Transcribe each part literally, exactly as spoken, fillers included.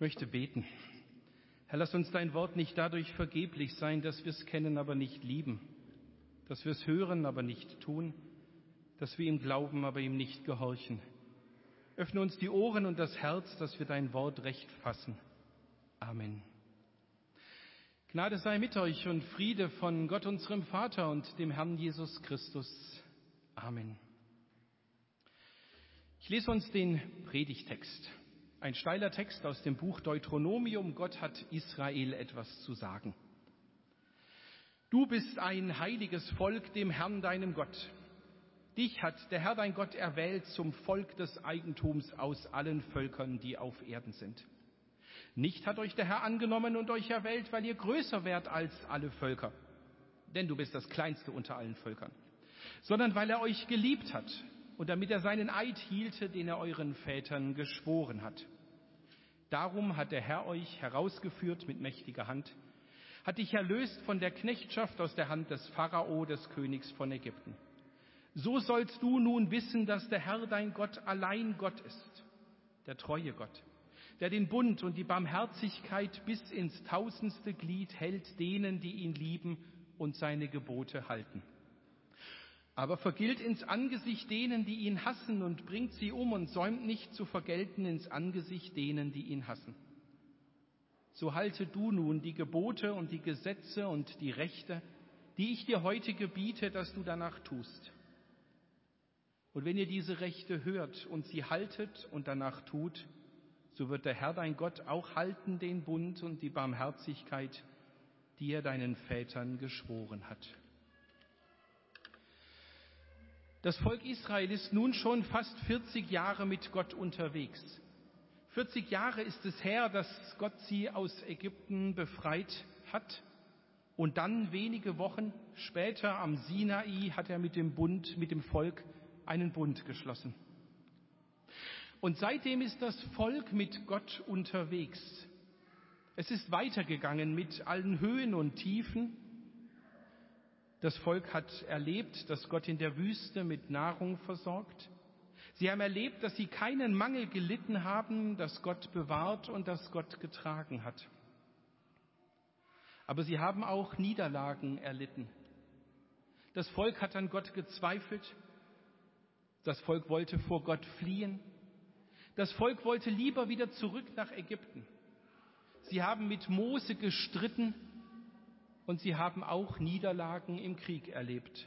möchte beten. Herr, lass uns dein Wort nicht dadurch vergeblich sein, dass wir es kennen, aber nicht lieben, dass wir es hören, aber nicht tun, dass wir ihm glauben, aber ihm nicht gehorchen. Öffne uns die Ohren und das Herz, dass wir dein Wort recht fassen. Amen. Gnade sei mit euch und Friede von Gott, unserem Vater und dem Herrn Jesus Christus. Amen. Ich lese uns den Predigtext. Ein steiler Text aus dem Buch Deuteronomium. Gott hat Israel etwas zu sagen. Du bist ein heiliges Volk dem Herrn, deinem Gott. Dich hat der Herr, dein Gott, erwählt zum Volk des Eigentums aus allen Völkern, die auf Erden sind. Nicht hat euch der Herr angenommen und euch erwählt, weil ihr größer wärt als alle Völker, denn du bist das Kleinste unter allen Völkern, sondern weil er euch geliebt hat und damit er seinen Eid hielte, den er euren Vätern geschworen hat. Darum hat der Herr euch herausgeführt mit mächtiger Hand, hat dich erlöst von der Knechtschaft aus der Hand des Pharao, des Königs von Ägypten. So sollst du nun wissen, dass der Herr, dein Gott, allein Gott ist, der treue Gott, der den Bund und die Barmherzigkeit bis ins tausendste Glied hält denen, die ihn lieben und seine Gebote halten. Aber vergilt ins Angesicht denen, die ihn hassen, und bringt sie um und säumt nicht zu vergelten ins Angesicht denen, die ihn hassen. So halte du nun die Gebote und die Gesetze und die Rechte, die ich dir heute gebiete, dass du danach tust. Und wenn ihr diese Rechte hört und sie haltet und danach tut, so wird der Herr dein Gott auch halten den Bund und die Barmherzigkeit, die er deinen Vätern geschworen hat. Das Volk Israel ist nun schon fast vierzig Jahre mit Gott unterwegs. vierzig Jahre ist es her, dass Gott sie aus Ägypten befreit hat. Und dann wenige Wochen später am Sinai hat er mit dem Bund, mit dem Volk einen Bund geschlossen. Und seitdem ist das Volk mit Gott unterwegs. Es ist weitergegangen mit allen Höhen und Tiefen. Das Volk hat erlebt, dass Gott in der Wüste mit Nahrung versorgt. Sie haben erlebt, dass sie keinen Mangel gelitten haben, dass Gott bewahrt und dass Gott getragen hat. Aber sie haben auch Niederlagen erlitten. Das Volk hat an Gott gezweifelt. Das Volk wollte vor Gott fliehen. Das Volk wollte lieber wieder zurück nach Ägypten. Sie haben mit Mose gestritten und sie haben auch Niederlagen im Krieg erlebt.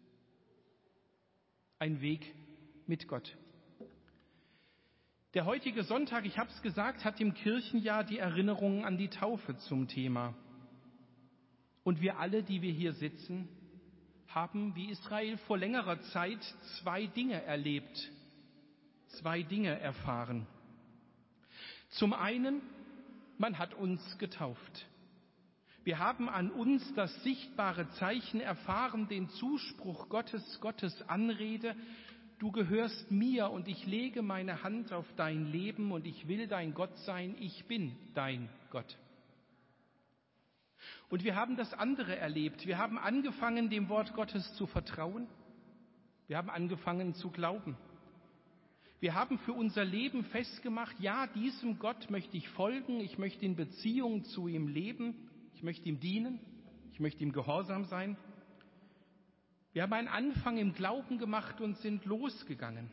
Ein Weg mit Gott. Der heutige Sonntag, ich habe es gesagt, hat im Kirchenjahr die Erinnerung an die Taufe zum Thema. Und wir alle, die wir hier sitzen, haben wie Israel vor längerer Zeit zwei Dinge erlebt, zwei Dinge erfahren. Zum einen, man hat uns getauft. Wir haben an uns das sichtbare Zeichen erfahren, den Zuspruch Gottes, Gottes Anrede: Du gehörst mir und ich lege meine Hand auf dein Leben und ich will dein Gott sein, ich bin dein Gott. Und wir haben das andere erlebt. Wir haben angefangen, dem Wort Gottes zu vertrauen. Wir haben angefangen zu glauben. Wir haben für unser Leben festgemacht, ja, diesem Gott möchte ich folgen, ich möchte in Beziehung zu ihm leben, ich möchte ihm dienen, ich möchte ihm gehorsam sein. Wir haben einen Anfang im Glauben gemacht und sind losgegangen.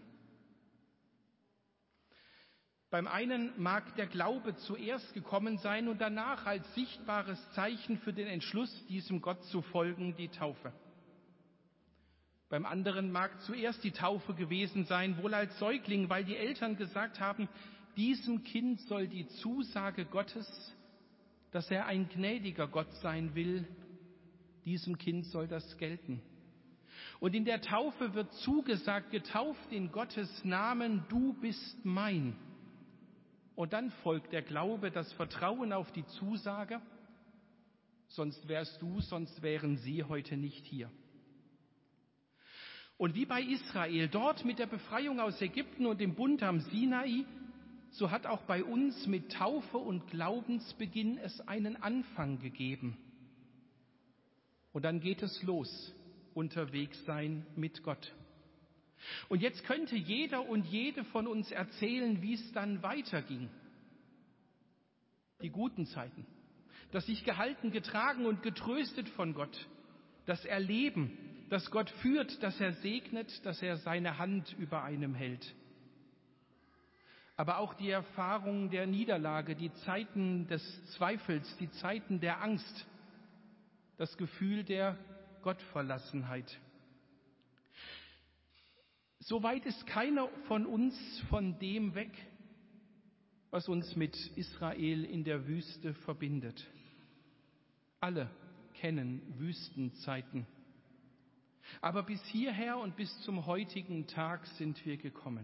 Beim einen mag der Glaube zuerst gekommen sein und danach als sichtbares Zeichen für den Entschluss, diesem Gott zu folgen, die Taufe. Beim anderen mag zuerst die Taufe gewesen sein, wohl als Säugling, weil die Eltern gesagt haben, diesem Kind soll die Zusage Gottes, dass er ein gnädiger Gott sein will, diesem Kind soll das gelten. Und in der Taufe wird zugesagt, getauft in Gottes Namen, du bist mein. Und dann folgt der Glaube, das Vertrauen auf die Zusage, sonst wärst du, sonst wären sie heute nicht hier. Und wie bei Israel, dort mit der Befreiung aus Ägypten und dem Bund am Sinai, so hat auch bei uns mit Taufe und Glaubensbeginn es einen Anfang gegeben. Und dann geht es los, unterwegs sein mit Gott. Und jetzt könnte jeder und jede von uns erzählen, wie es dann weiterging. die guten Zeiten, das sich gehalten, getragen und getröstet von Gott, das Erleben, dass Gott führt, dass er segnet, dass er seine Hand über einem hält. Aber auch die Erfahrung der Niederlage, die Zeiten des Zweifels, die Zeiten der Angst, das Gefühl der Gottverlassenheit. So weit ist keiner von uns von dem weg, was uns mit Israel in der Wüste verbindet. Alle kennen Wüstenzeiten. Aber bis hierher und bis zum heutigen Tag sind wir gekommen.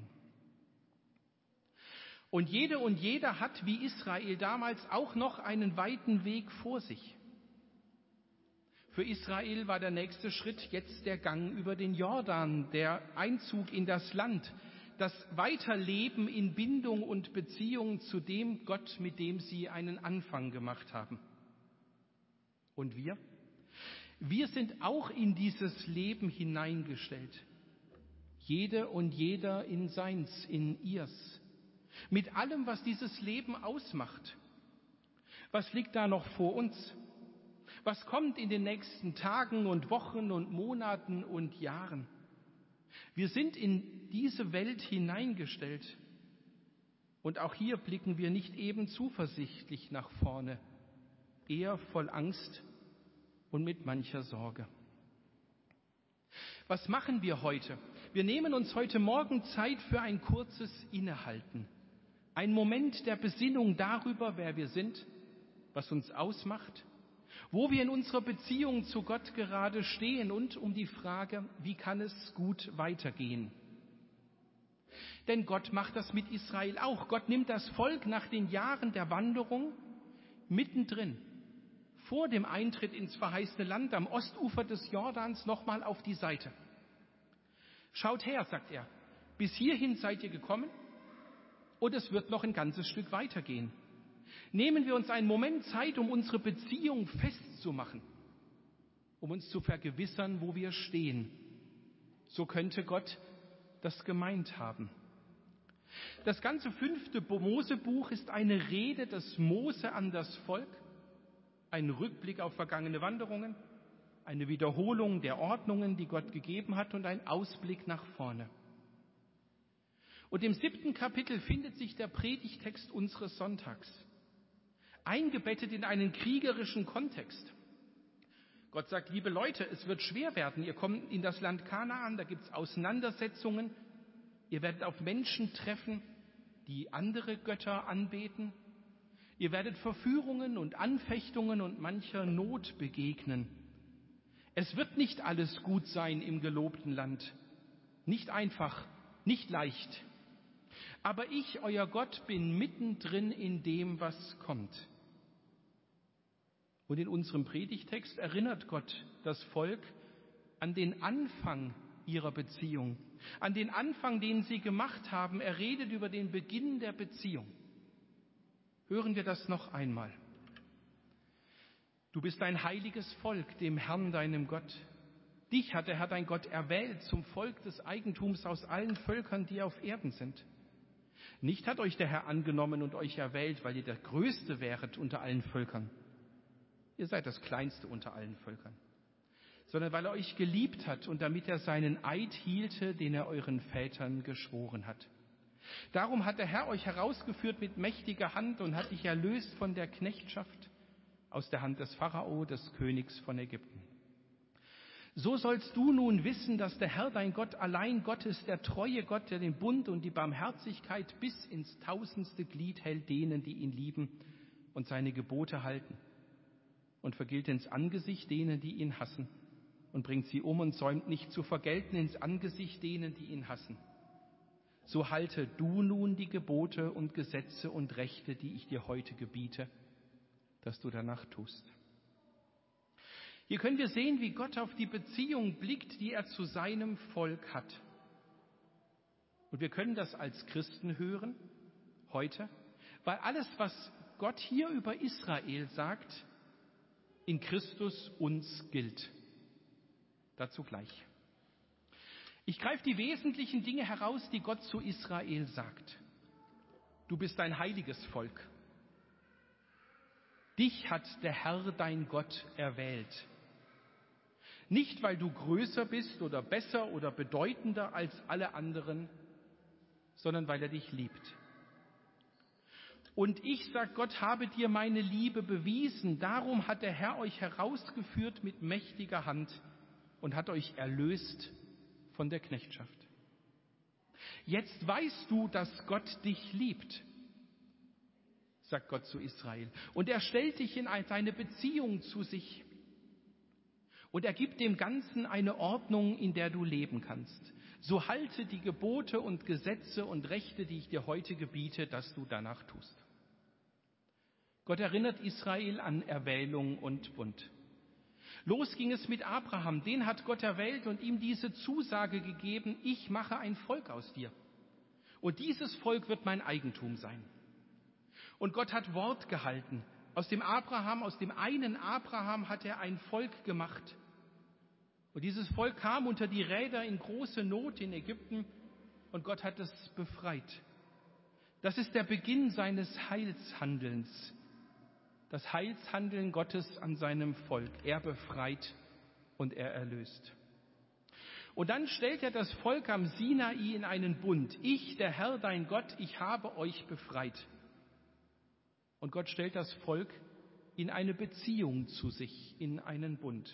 Und jede und jeder hat wie Israel damals auch noch einen weiten Weg vor sich. Für Israel war der nächste Schritt jetzt der Gang über den Jordan, der Einzug in das Land, das Weiterleben in Bindung und Beziehung zu dem Gott, mit dem sie einen Anfang gemacht haben. Und wir? Wir sind auch in dieses Leben hineingestellt. Jede und jeder in seins, in ihrs. Mit allem, was dieses Leben ausmacht. Was liegt da noch vor uns? Was kommt in den nächsten Tagen und Wochen und Monaten und Jahren? Wir sind in diese Welt hineingestellt. Und auch hier blicken wir nicht eben zuversichtlich nach vorne, eher voll Angst und mit mancher Sorge. Was machen wir heute? Wir nehmen uns heute Morgen Zeit für ein kurzes Innehalten. Ein Moment der Besinnung darüber, wer wir sind, was uns ausmacht, wo wir in unserer Beziehung zu Gott gerade stehen und um die Frage, wie kann es gut weitergehen? Denn Gott macht das mit Israel auch. Gott nimmt das Volk nach den Jahren der Wanderung mittendrin, vor dem Eintritt ins verheißene Land am Ostufer des Jordans nochmal auf die Seite. Schaut her, sagt er, bis hierhin seid ihr gekommen und es wird noch ein ganzes Stück weitergehen. Nehmen wir uns einen Moment Zeit, um unsere Beziehung festzumachen, um uns zu vergewissern, wo wir stehen. So könnte Gott das gemeint haben. Das ganze fünfte Mosebuch ist eine Rede des Mose an das Volk, ein Rückblick auf vergangene Wanderungen, eine Wiederholung der Ordnungen, die Gott gegeben hat und ein Ausblick nach vorne. Und im siebten Kapitel findet sich der Predigtext unseres Sonntags, eingebettet in einen kriegerischen Kontext. Gott sagt, liebe Leute, es wird schwer werden. Ihr kommt in das Land Kanaan, da gibt es Auseinandersetzungen. Ihr werdet auf Menschen treffen, die andere Götter anbeten. Ihr werdet Verführungen und Anfechtungen und mancher Not begegnen. Es wird nicht alles gut sein im gelobten Land. Nicht einfach, nicht leicht. Aber ich, euer Gott, bin mittendrin in dem, was kommt. Und in unserem Predigtext erinnert Gott das Volk an den Anfang ihrer Beziehung, an den Anfang, den sie gemacht haben. Er redet über den Beginn der Beziehung. Hören wir das noch einmal. Du bist ein heiliges Volk, dem Herrn, deinem Gott. Dich hat der Herr, dein Gott, erwählt zum Volk des Eigentums aus allen Völkern, die auf Erden sind. Nicht hat euch der Herr angenommen und euch erwählt, weil ihr der Größte wäret unter allen Völkern. Ihr seid das Kleinste unter allen Völkern. Sondern weil er euch geliebt hat und damit er seinen Eid hielte, den er euren Vätern geschworen hat. Darum hat der Herr euch herausgeführt mit mächtiger Hand und hat dich erlöst von der Knechtschaft aus der Hand des Pharao, des Königs von Ägypten. So sollst du nun wissen, dass der Herr, dein Gott, allein Gott ist, der treue Gott, der den Bund und die Barmherzigkeit bis ins tausendste Glied hält denen, die ihn lieben und seine Gebote halten. Und vergilt ins Angesicht denen, die ihn hassen, und bringt sie um und säumt nicht zu vergelten ins Angesicht denen, die ihn hassen. So halte du nun die Gebote und Gesetze und Rechte, die ich dir heute gebiete, dass du danach tust. Hier können wir sehen, wie Gott auf die Beziehung blickt, die er zu seinem Volk hat. Und wir können das als Christen hören, heute, weil alles, was Gott hier über Israel sagt, in Christus uns gilt. Dazu gleich. Ich greife die wesentlichen Dinge heraus, die Gott zu Israel sagt. Du bist ein heiliges Volk. Dich hat der Herr, dein Gott, erwählt. Nicht, weil du größer bist oder besser oder bedeutender als alle anderen, sondern weil er dich liebt. Und ich, sagt Gott, habe dir meine Liebe bewiesen. Darum hat der Herr euch herausgeführt mit mächtiger Hand und hat euch erlöst von der Knechtschaft. Jetzt weißt du, dass Gott dich liebt, sagt Gott zu Israel. Und er stellt dich in seine Beziehung zu sich. Und er gibt dem Ganzen eine Ordnung, in der du leben kannst. So halte die Gebote und Gesetze und Rechte, die ich dir heute gebiete, dass du danach tust. Gott erinnert Israel an Erwählung und Bund. Los ging es mit Abraham, den hat Gott erwählt und ihm diese Zusage gegeben, ich mache ein Volk aus dir. Und dieses Volk wird mein Eigentum sein. Und Gott hat Wort gehalten. Aus dem Abraham, aus dem einen Abraham hat er ein Volk gemacht. Und dieses Volk kam unter die Räder in große Not in Ägypten und Gott hat es befreit. Das ist der Beginn seines Heilshandelns. Das Heilshandeln Gottes an seinem Volk. Er befreit und er erlöst. Und dann stellt er das Volk am Sinai in einen Bund. Ich, der Herr, dein Gott, ich habe euch befreit. Und Gott stellt das Volk in eine Beziehung zu sich, in einen Bund.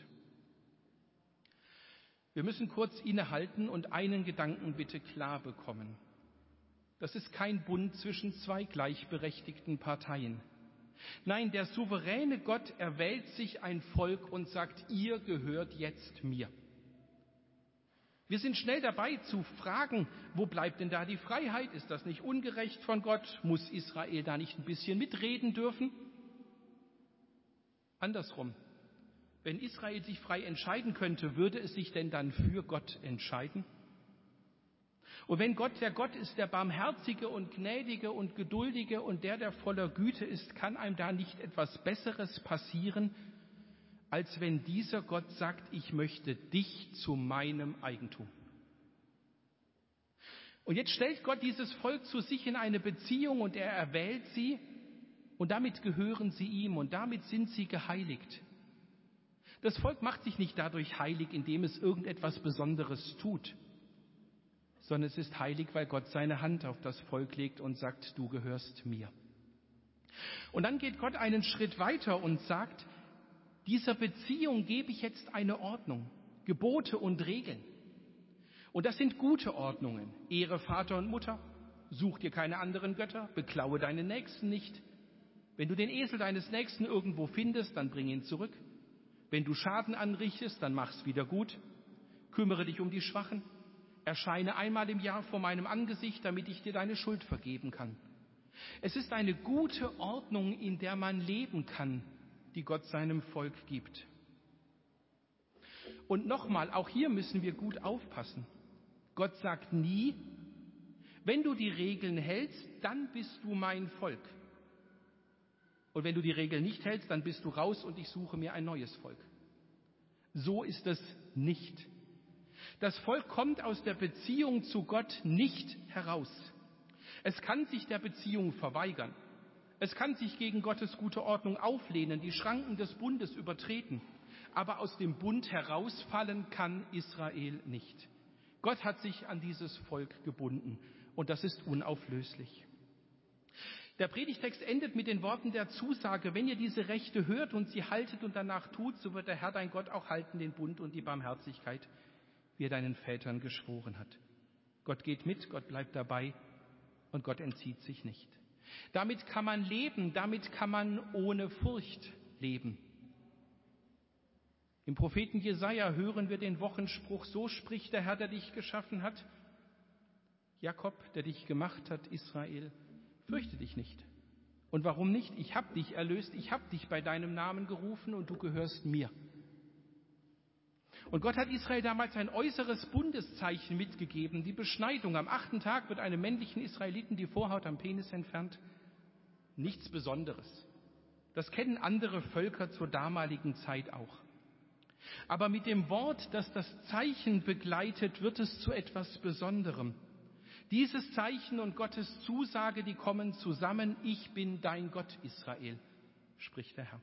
Wir müssen kurz innehalten und einen Gedanken bitte klar bekommen. Das ist kein Bund zwischen zwei gleichberechtigten Parteien. Nein, der souveräne Gott erwählt sich ein Volk und sagt, ihr gehört jetzt mir. Wir sind schnell dabei zu fragen, wo bleibt denn da die Freiheit? Ist das nicht ungerecht von Gott? Muss Israel da nicht ein bisschen mitreden dürfen? Andersrum, wenn Israel sich frei entscheiden könnte, würde es sich denn dann für Gott entscheiden? Und wenn Gott der Gott ist, der Barmherzige und Gnädige und Geduldige und der, der voller Güte ist, kann einem da nicht etwas Besseres passieren, als wenn dieser Gott sagt, ich möchte dich zu meinem Eigentum. Und jetzt stellt Gott dieses Volk zu sich in eine Beziehung und er erwählt sie und damit gehören sie ihm und damit sind sie geheiligt. Das Volk macht sich nicht dadurch heilig, indem es irgendetwas Besonderes tut, sondern es ist heilig, weil Gott seine Hand auf das Volk legt und sagt, du gehörst mir. Und dann geht Gott einen Schritt weiter und sagt, dieser Beziehung gebe ich jetzt eine Ordnung, Gebote und Regeln. Und das sind gute Ordnungen. Ehre Vater und Mutter, such dir keine anderen Götter, beklaue deinen Nächsten nicht. Wenn du den Esel deines Nächsten irgendwo findest, dann bring ihn zurück. Wenn du Schaden anrichtest, dann mach's wieder gut. Kümmere dich um die Schwachen. Erscheine einmal im Jahr vor meinem Angesicht, damit ich dir deine Schuld vergeben kann. Es ist eine gute Ordnung, in der man leben kann, die Gott seinem Volk gibt. Und nochmal, auch hier müssen wir gut aufpassen. Gott sagt nie, wenn du die Regeln hältst, dann bist du mein Volk. Und wenn du die Regeln nicht hältst, dann bist du raus und ich suche mir ein neues Volk. So ist es nicht. Das Volk kommt aus der Beziehung zu Gott nicht heraus. Es kann sich der Beziehung verweigern. Es kann sich gegen Gottes gute Ordnung auflehnen, die Schranken des Bundes übertreten. Aber aus dem Bund herausfallen kann Israel nicht. Gott hat sich an dieses Volk gebunden und das ist unauflöslich. Der Predigtext endet mit den Worten der Zusage, wenn ihr diese Rechte hört und sie haltet und danach tut, so wird der Herr dein Gott auch halten den Bund und die Barmherzigkeit, wie er deinen Vätern geschworen hat. Gott geht mit, Gott bleibt dabei und Gott entzieht sich nicht. Damit kann man leben, damit kann man ohne Furcht leben. Im Propheten Jesaja hören wir den Wochenspruch, so spricht der Herr, der dich geschaffen hat. Jakob, der dich gemacht hat, Israel, fürchte dich nicht. Und warum nicht? Ich habe dich erlöst, ich habe dich bei deinem Namen gerufen und du gehörst mir. Und Gott hat Israel damals ein äußeres Bundeszeichen mitgegeben, die Beschneidung. Am achten Tag wird einem männlichen Israeliten die Vorhaut am Penis entfernt. Nichts Besonderes. Das kennen andere Völker zur damaligen Zeit auch. Aber mit dem Wort, das das Zeichen begleitet, wird es zu etwas Besonderem. Dieses Zeichen und Gottes Zusage, die kommen zusammen. Ich bin dein Gott, Israel. spricht der Herr.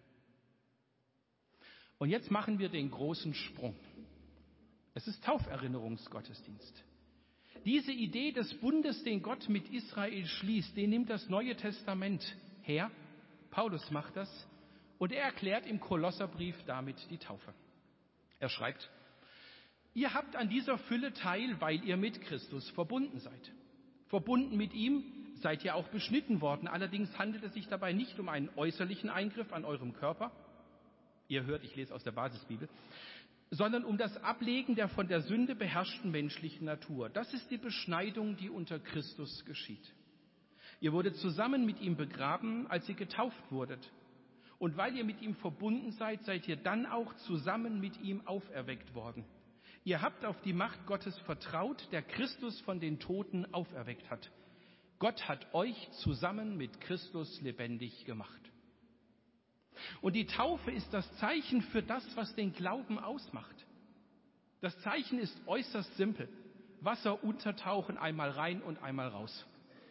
Und jetzt machen wir den großen Sprung. Es ist Tauferinnerungsgottesdienst. Diese Idee des Bundes, den Gott mit Israel schließt, den nimmt das Neue Testament her. Paulus macht das und er erklärt im Kolosserbrief damit die Taufe. Er schreibt: Ihr habt an dieser Fülle teil, weil ihr mit Christus verbunden seid. Verbunden mit ihm seid ihr auch beschnitten worden. Allerdings handelt es sich dabei nicht um einen äußerlichen Eingriff an eurem Körper. Ihr hört, ich lese aus der Basisbibel. Sondern um das Ablegen der von der Sünde beherrschten menschlichen Natur. Das ist die Beschneidung, die unter Christus geschieht. Ihr wurdet zusammen mit ihm begraben, als ihr getauft wurdet. Und weil ihr mit ihm verbunden seid, seid ihr dann auch zusammen mit ihm auferweckt worden. Ihr habt auf die Macht Gottes vertraut, der Christus von den Toten auferweckt hat. Gott hat euch zusammen mit Christus lebendig gemacht. Und die Taufe ist das Zeichen für das, was den Glauben ausmacht. Das Zeichen ist äußerst simpel. Wasser untertauchen, einmal rein und einmal raus.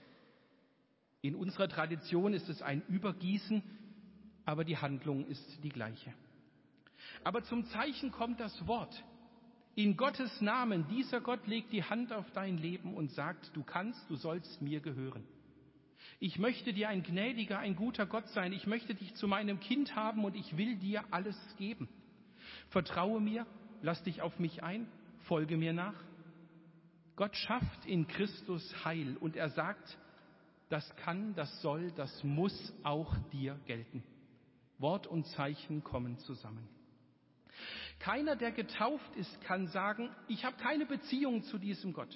In unserer Tradition ist es ein Übergießen, aber die Handlung ist die gleiche. Aber zum Zeichen kommt das Wort. In Gottes Namen, dieser Gott legt die Hand auf dein Leben und sagt, du kannst, du sollst mir gehören. Ich möchte dir ein gnädiger, ein guter Gott sein. Ich möchte dich zu meinem Kind haben und ich will dir alles geben. Vertraue mir, lass dich auf mich ein, folge mir nach. Gott schafft in Christus Heil und er sagt, das kann, das soll, das muss auch dir gelten. Wort und Zeichen kommen zusammen. Keiner, der getauft ist, kann sagen, ich habe keine Beziehung zu diesem Gott.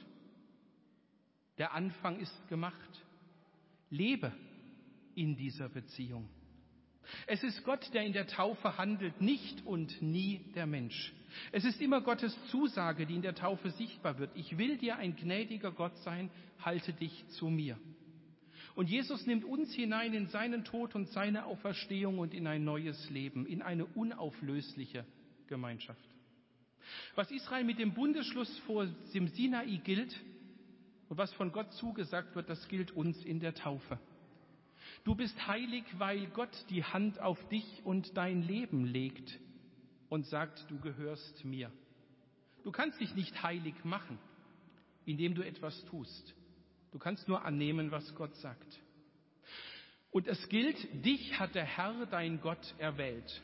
Der Anfang ist gemacht. Lebe in dieser Beziehung. Es ist Gott, der in der Taufe handelt, nicht und nie der Mensch. Es ist immer Gottes Zusage, die in der Taufe sichtbar wird. Ich will dir ein gnädiger Gott sein, halte dich zu mir. Und Jesus nimmt uns hinein in seinen Tod und seine Auferstehung und in ein neues Leben, in eine unauflösliche Gemeinschaft. Was Israel mit dem Bundesschluss vor dem Sinai gilt und was von Gott zugesagt wird, das gilt uns in der Taufe. Du bist heilig, weil Gott die Hand auf dich und dein Leben legt und sagt, du gehörst mir. Du kannst dich nicht heilig machen, indem du etwas tust. Du kannst nur annehmen, was Gott sagt. Und es gilt, dich hat der Herr, dein Gott, erwählt.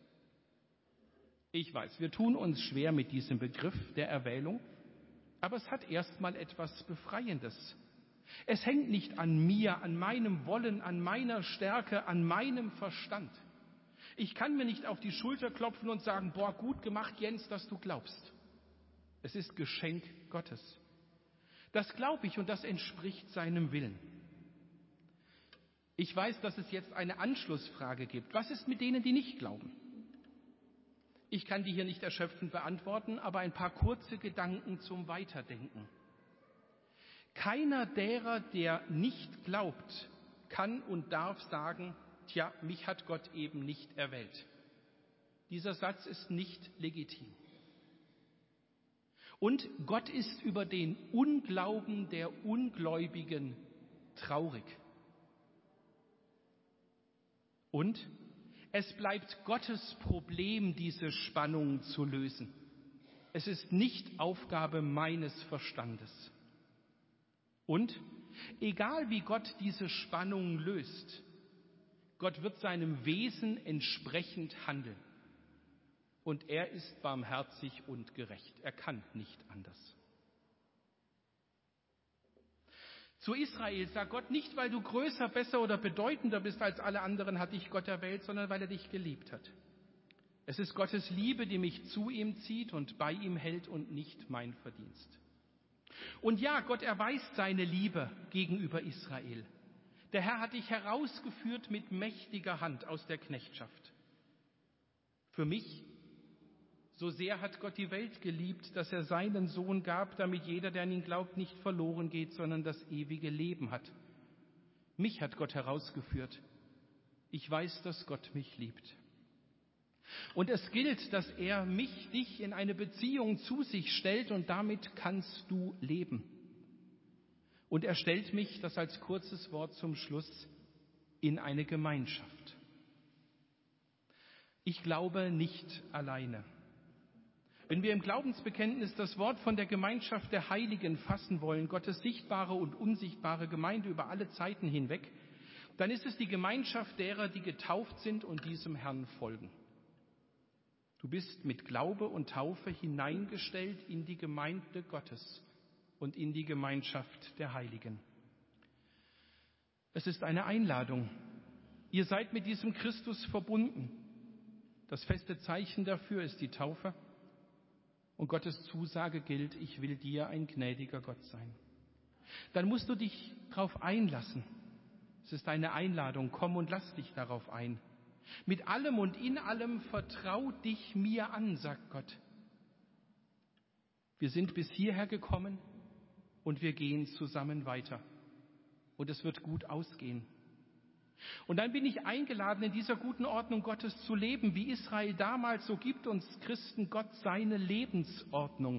Ich weiß, wir tun uns schwer mit diesem Begriff der Erwählung, aber es hat erstmal etwas Befreiendes. Es hängt nicht an mir, an meinem Wollen, an meiner Stärke, an meinem Verstand. Ich kann mir nicht auf die Schulter klopfen und sagen, boah, gut gemacht, Jens, dass du glaubst. Es ist Geschenk Gottes. Das glaube ich und das entspricht seinem Willen. Ich weiß, dass es jetzt eine Anschlussfrage gibt. Was ist mit denen, die nicht glauben? Ich kann die hier nicht erschöpfend beantworten, aber ein paar kurze Gedanken zum Weiterdenken. Keiner derer, der nicht glaubt, kann und darf sagen, tja, mich hat Gott eben nicht erwählt. Dieser Satz ist nicht legitim. Und Gott ist über den Unglauben der Ungläubigen traurig. Und es bleibt Gottes Problem, diese Spannung zu lösen. Es ist nicht Aufgabe meines Verstandes. Und egal wie Gott diese Spannung löst, Gott wird seinem Wesen entsprechend handeln. Und er ist barmherzig und gerecht. Er kann nicht anders. Zu Israel sagt Gott nicht, weil du größer, besser oder bedeutender bist als alle anderen, hat dich Gott erwählt, sondern weil er dich geliebt hat. Es ist Gottes Liebe, die mich zu ihm zieht und bei ihm hält und nicht mein Verdienst. Und ja, Gott erweist seine Liebe gegenüber Israel. Der Herr hat dich herausgeführt mit mächtiger Hand aus der Knechtschaft. Für mich, so sehr hat Gott die Welt geliebt, dass er seinen Sohn gab, damit jeder, der an ihn glaubt, nicht verloren geht, sondern das ewige Leben hat. Mich hat Gott herausgeführt. Ich weiß, dass Gott mich liebt. Und es gilt, dass er mich, dich in eine Beziehung zu sich stellt und damit kannst du leben. Und er stellt mich, das als kurzes Wort zum Schluss, in eine Gemeinschaft. Ich glaube nicht alleine. Wenn wir im Glaubensbekenntnis das Wort von der Gemeinschaft der Heiligen fassen wollen, Gottes sichtbare und unsichtbare Gemeinde über alle Zeiten hinweg, dann ist es die Gemeinschaft derer, die getauft sind und diesem Herrn folgen. Du bist mit Glaube und Taufe hineingestellt in die Gemeinde Gottes und in die Gemeinschaft der Heiligen. Es ist eine Einladung. Ihr seid mit diesem Christus verbunden. Das feste Zeichen dafür ist die Taufe. Und Gottes Zusage gilt, ich will dir ein gnädiger Gott sein. Dann musst du dich darauf einlassen. Es ist eine Einladung, komm und lass dich darauf ein. Mit allem und in allem vertrau dich mir an, sagt Gott. Wir sind bis hierher gekommen und wir gehen zusammen weiter. Und es wird gut ausgehen. Und dann bin ich eingeladen, in dieser guten Ordnung Gottes zu leben. Wie Israel damals, so gibt uns Christen Gott seine Lebensordnung.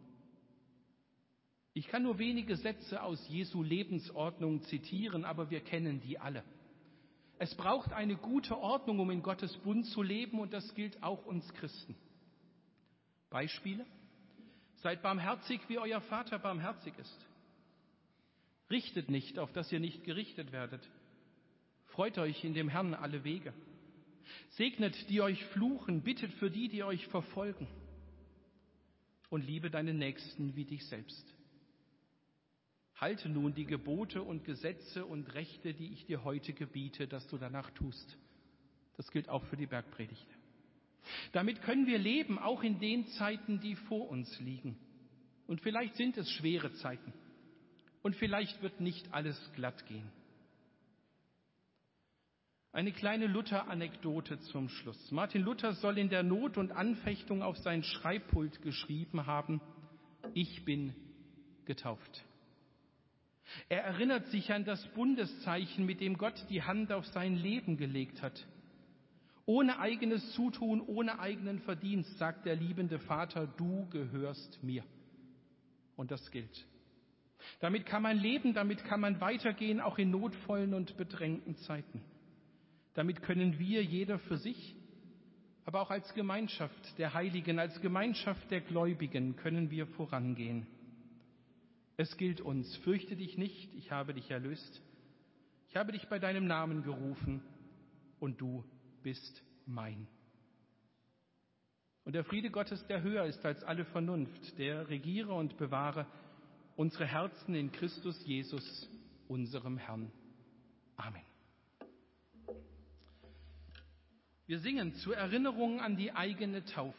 Ich kann nur wenige Sätze aus Jesu Lebensordnung zitieren, aber wir kennen die alle. Es braucht eine gute Ordnung, um in Gottes Bund zu leben, und das gilt auch uns Christen. Beispiele? Seid barmherzig, wie euer Vater barmherzig ist. Richtet nicht, auf dass ihr nicht gerichtet werdet. Freut euch in dem Herrn alle Wege. Segnet, die euch fluchen, bittet für die, die euch verfolgen. Und liebe deinen Nächsten wie dich selbst. Halte nun die Gebote und Gesetze und Rechte, die ich dir heute gebiete, dass du danach tust. Das gilt auch für die Bergpredigt. Damit können wir leben, auch in den Zeiten, die vor uns liegen. Und vielleicht sind es schwere Zeiten. Und vielleicht wird nicht alles glatt gehen. Eine kleine Luther-Anekdote zum Schluss. Martin Luther soll in der Not und Anfechtung auf sein Schreibpult geschrieben haben, ich bin getauft. Er erinnert sich an das Bundeszeichen, mit dem Gott die Hand auf sein Leben gelegt hat. Ohne eigenes Zutun, ohne eigenen Verdienst, sagt der liebende Vater, du gehörst mir. Und das gilt. Damit kann man leben, damit kann man weitergehen, auch in notvollen und bedrängten Zeiten. Damit können wir, jeder für sich, aber auch als Gemeinschaft der Heiligen, als Gemeinschaft der Gläubigen, können wir vorangehen. Es gilt uns, fürchte dich nicht, ich habe dich erlöst. Ich habe dich bei deinem Namen gerufen und du bist mein. Und der Friede Gottes, der höher ist als alle Vernunft, der regiere und bewahre unsere Herzen in Christus Jesus, unserem Herrn. Amen. Wir singen zur Erinnerung an die eigene Taufe.